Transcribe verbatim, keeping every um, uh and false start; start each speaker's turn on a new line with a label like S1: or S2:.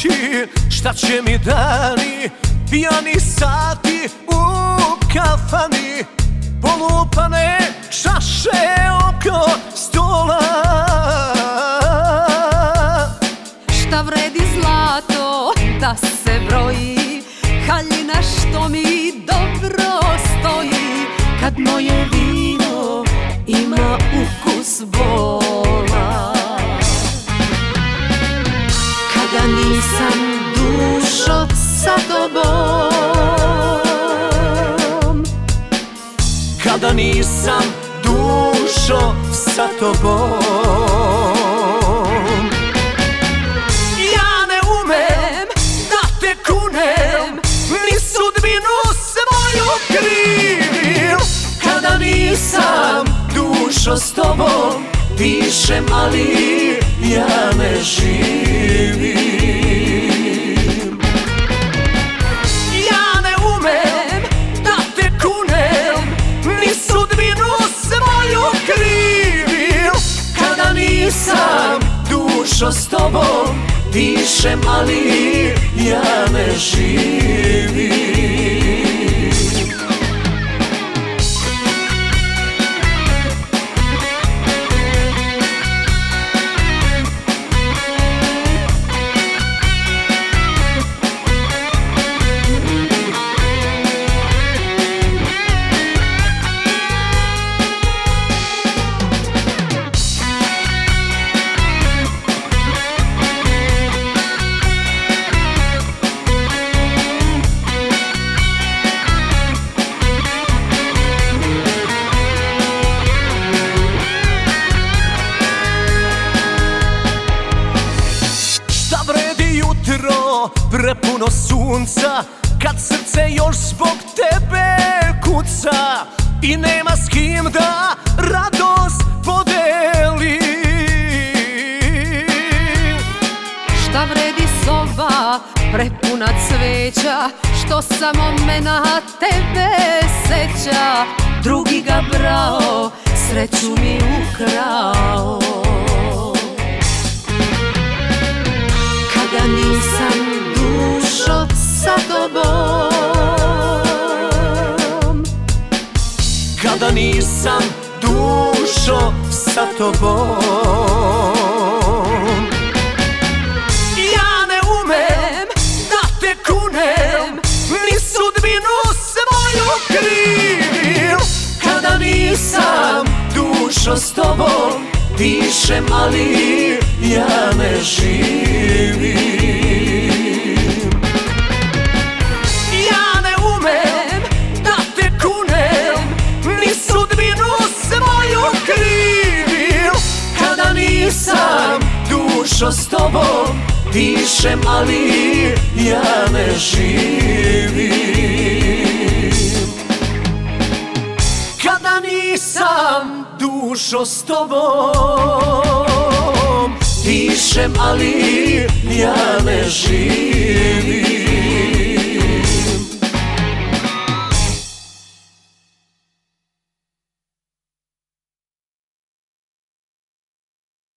S1: noći, šta će mi dani, pijani sati u kafani, polupane čaše oko stola.
S2: Šta vredi zlato da se broji, haljina što mi dobro stoji, kad moje vino ima ukus bola. Kada nisam dušo sa tobom,
S1: kada nisam dušo sa tobom, ja ne umem da te kunem, ni sudbinu svoju krivim. Kada nisam dušo s tobom, dišem, ali ja ne živim. Ja ne umem da te kunem, ni sudbinu svoju krivim. Kada nisam dušo s tobom, dišem, ali ja ne živim. Prepuno sunca, kad srce još zbog tebe kuca i nema s kim da radost podeli.
S2: Šta vredi soba prepuna cveća, što samo me na tebe seća. Drugi ga brao, sreću mi ukrao. Kada nisam dušo sa tobom,
S1: kada nisam dušo sa tobom, ja ne umem da te kunem, ni sudbinu svoju krivim. Kada nisam dušo s tobom, dišem, ali ja ne živim. Ja ne umem da te kunem, ni sudbinu svoju krivim. Kada nisam dušo s tobom, dišem, ali ja ne živim. Kada nisam dušo s tobom, dišem, ali ja ne živim.